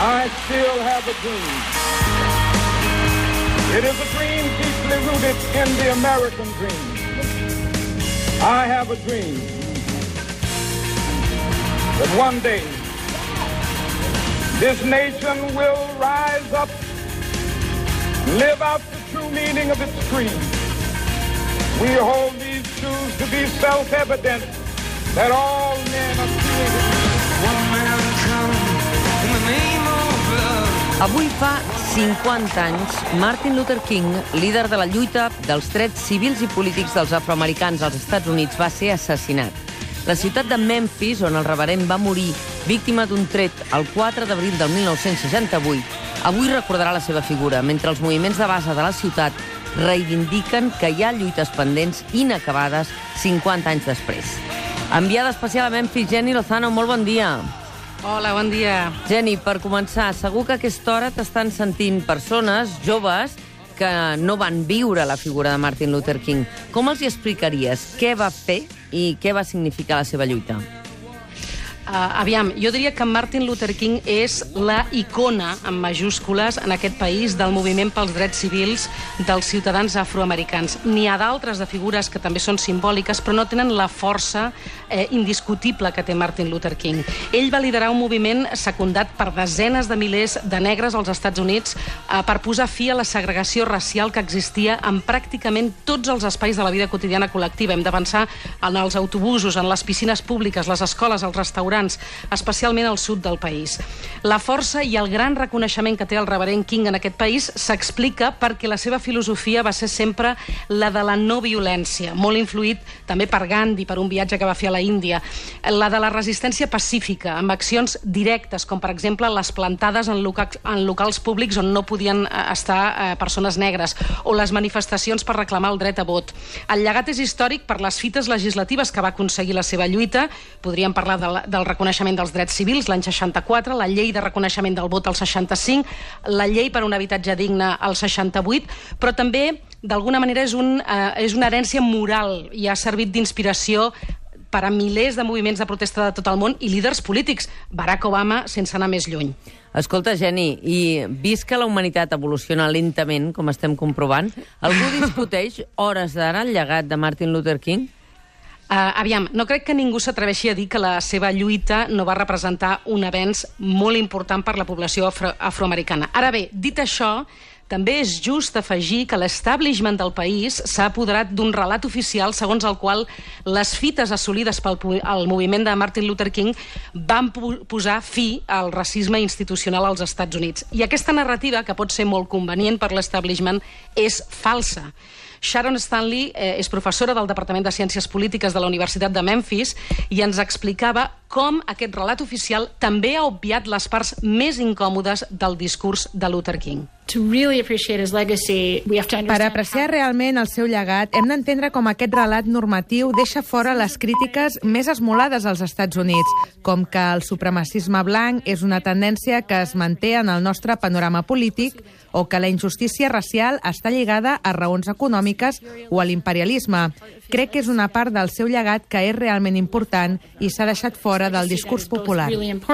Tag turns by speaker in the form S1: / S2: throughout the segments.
S1: I still have a dream. It is a dream deeply rooted in the American dream. I have a dream that one day this nation will rise up, live out the true meaning of its creed. We hold these truths to be self-evident that all men are created. One man come in the name of love.
S2: Avui fa 50 anys, Martin Luther King, líder de la lluita dels drets civils i polítics dels afroamericans als Estats Units, va ser assassinat. La ciutat de Memphis, on el reverend va morir víctima d'un tret el 4 d'abril del 1968, avui recordarà la seva figura, mentre els moviments de base de la ciutat reivindiquen que hi ha lluites pendents inacabades 50 anys després. Enviada especial a Memphis, Jenny Lozano, molt bon dia.
S3: Hola, bon dia.
S2: Jenny, per començar, segur que a aquesta hora t'estan sentint persones joves que no van viure la figura de Martin Luther King. Com els hi explicaries què va fer i què va significar la seva lluita?
S3: Aviam, jo diria que Martin Luther King és la icona, en majúscules, en aquest país del moviment pels drets civils dels ciutadans afroamericans. N'hi ha d'altres de figures que també són simbòliques, però no tenen la força indiscutible que té Martin Luther King. Ell va liderar un moviment secundat per desenes de milers de negres als Estats Units per posar fi a la segregació racial que existia en pràcticament tots els espais de la vida quotidiana col·lectiva. Hem de pensar en els autobusos, en les piscines públiques, les escoles, els restaurants, especialment al sud del país. La força i el gran reconeixement que té el reverend King en aquest país s'explica perquè la seva filosofia va ser sempre la de la no violència, molt influït també per Gandhi, per un viatge que va fer a la Índia, la de la resistència pacífica, amb accions directes, com per exemple les plantades en locals públics on no podien estar persones negres, o les manifestacions per reclamar el dret a vot. El llegat és històric per les fites legislatives que va aconseguir la seva lluita. Podríem parlar del reconeixement dels drets civils l'any 64, la llei de reconeixement del vot al 65, la llei per un habitatge digne al 68, però també d'alguna manera és una herència moral i ha servit d'inspiració per a milers de moviments de protesta de tot el món i líders polítics. Barack Obama, sense anar més lluny.
S2: Escolta, Jenny, i vist que la humanitat evoluciona lentament, com estem comprovant, algú discuteix hores d'ara el llegat de Martin Luther King?
S3: Aviam, no crec que ningú s'atreveixi a dir que la seva lluita no va representar un avenç molt important per la població afroamericana. Ara bé, dit això, també és just afegir que l'establishment del país s'ha apoderat d'un relat oficial segons el qual les fites assolides pel moviment de Martin Luther King van posar fi al racisme institucional als Estats Units. I aquesta narrativa, que pot ser molt convenient per l'establishment, és falsa. Sharon Stanley és professora del Departament de Ciències Polítiques de la Universitat de Memphis i ens explicava com aquest relat oficial també ha obviat les parts més incòmodes del discurs de Luther King.
S4: Per apreciar realment el seu llegat, hem d'entendre com aquest relat normatiu deixa fora les crítiques més esmolades als Estats Units, com que el supremacisme blanc és una tendència que es manté en el nostre panorama polític o que la injustícia racial està lligada a raons econòmiques o a l'imperialisme. Crec que és una part del seu llegat que és realment important i s'ha deixat fora del discurs popular.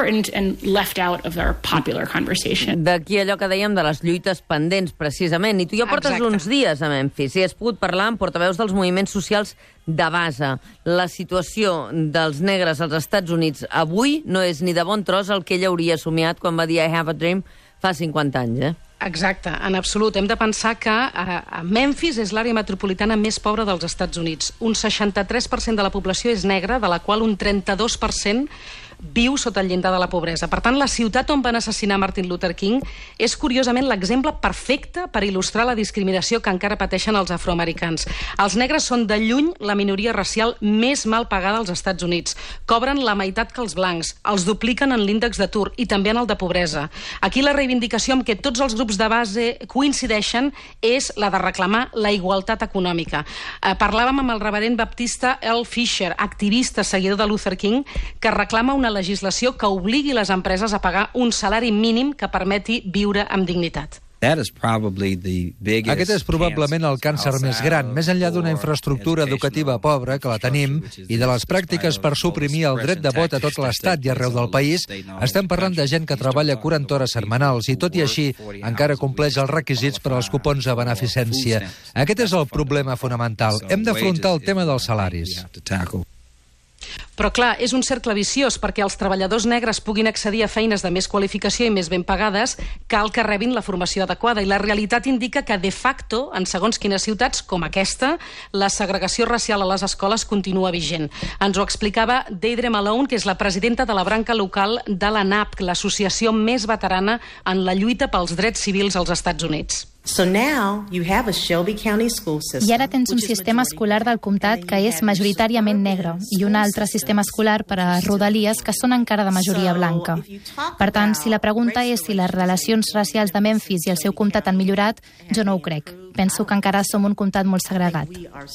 S2: D'aquí allò que dèiem de les lluites pendents, precisament. I tu ja portes uns dies a Memphis i has pogut parlar amb portaveus dels moviments socials de base. La situació dels negres als Estats Units avui no és ni de bon tros el que ell hauria somiat quan va dir I have a dream fa 50 anys,
S3: Exacte, en absolut. Hem de pensar que Memphis és l'àrea metropolitana més pobra dels Estats Units. Un 63% de la població és negra, de la qual un 32% viu sota el llindar de la pobresa. Per tant, la ciutat on van assassinar Martin Luther King és curiosament l'exemple perfecte per il·lustrar la discriminació que encara pateixen els afroamericans. Els negres són de lluny la minoria racial més mal pagada als Estats Units. Cobren la meitat que els blancs, els dupliquen en l'índex d'atur i també en el de pobresa. Aquí la reivindicació amb què tots els grups de base coincideixen és la de reclamar la igualtat econòmica. Parlàvem amb el reverend baptista Earl Fisher, activista seguidor de Luther King, que reclama una legislació que obligui les empreses a pagar un salari mínim que permeti viure amb dignitat.
S5: Aquest és probablement el càncer més gran, més enllà d'una infraestructura educativa pobra, que la tenim, i de les pràctiques per suprimir el dret de vot a tot l'Estat i arreu del país. Estem parlant de gent que treballa 40 hores setmanals i, tot i així, encara compleix els requisits per als cupons de beneficència. Aquest és el problema fonamental. Hem d'afrontar el tema dels salaris.
S3: Però, clar, és un cercle viciós, perquè els treballadors negres puguin accedir a feines de més qualificació i més ben pagades, cal que rebin la formació adequada. I la realitat indica que, de facto, en segons quines ciutats, com aquesta, la segregació racial a les escoles continua vigent. Ens ho explicava Deidre Malone, que és la presidenta de la branca local de la NAP, l'associació més veterana en la lluita pels drets civils als Estats Units.
S6: I ara tens un sistema escolar del comtat que és majoritàriament negre i un altre sistema escolar per a rodalies que són encara de majoria blanca. Per tant, si la pregunta és si les relacions racials de Memphis i el seu comtat han millorat, jo no ho crec. Penso que encara som un comtat molt segregat.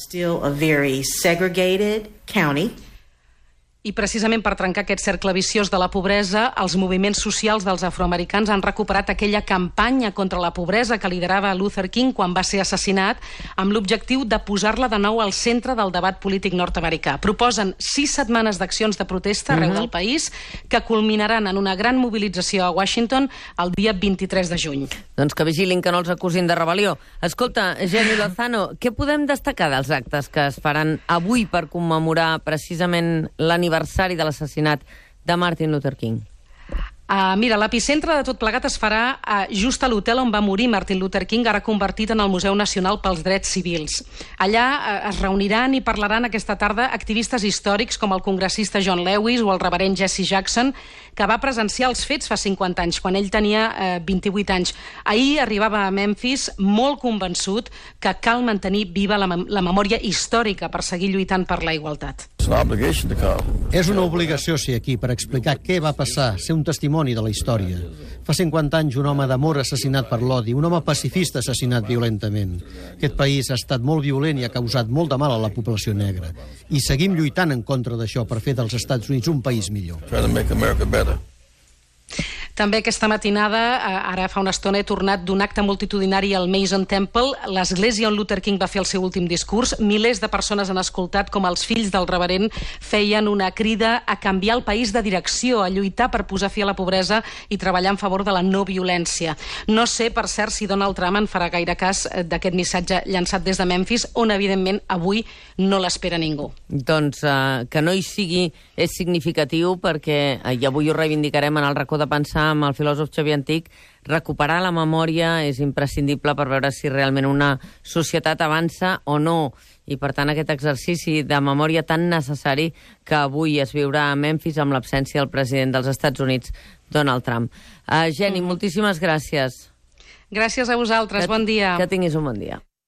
S3: I precisament per trencar aquest cercle viciós de la pobresa, els moviments socials dels afroamericans han recuperat aquella campanya contra la pobresa que liderava Luther King quan va ser assassinat, amb l'objectiu de posar-la de nou al centre del debat polític nord-americà. Proposen 6 setmanes d'accions de protesta arreu del país que culminaran en una gran mobilització a Washington el dia 23 de juny.
S2: Doncs que vigilin que no els acusin de rebel·lió. Escolta, Jenny Lozano, què podem destacar dels actes que es faran avui per commemorar precisament l'aniversari de l'assassinat de Martin Luther King?
S3: Mira, l'epicentre de tot plegat es farà just a l'hotel on va morir Martin Luther King, ara convertit en el Museu Nacional pels Drets Civils. Allà es reuniran i parlaran aquesta tarda activistes històrics com el congressista John Lewis o el reverend Jesse Jackson, que va presenciar els fets fa 50 anys, quan ell tenia 28 anys. Ahir arribava a Memphis molt convençut que cal mantenir viva la memòria històrica per seguir lluitant per la igualtat.
S7: És una obligació ser aquí per explicar què va passar, ser un testimoni de la història. Fa 50 anys un home d'amor assassinat per l'odi, un home pacifista assassinat violentament. Aquest país ha estat molt violent i ha causat molt de mal a la població negra. I seguim lluitant en contra d'això per fer dels Estats Units un país millor.
S3: També aquesta matinada, ara fa una estona, he tornat d'un acte multitudinari al Mason Temple, l'església on Luther King va fer el seu últim discurs. Milers de persones han escoltat com els fills del reverend feien una crida a canviar el país de direcció, a lluitar per posar fi a la pobresa i treballar en favor de la no violència. No sé, per cert, si Donald Trump en farà gaire cas d'aquest missatge llançat des de Memphis, on, evidentment, avui no l'espera ningú.
S2: Doncs que no hi sigui és significatiu, perquè, i avui ho reivindicarem en el racó de pensar amb el filòsof Xavier Antich, recuperar la memòria és imprescindible per veure si realment una societat avança o no. I, per tant, aquest exercici de memòria tan necessari que avui es viurà a Memphis amb l'absència del president dels Estats Units, Donald Trump. Jenny, moltíssimes gràcies.
S3: Gràcies a vosaltres, bon dia.
S2: Que tinguis un bon dia.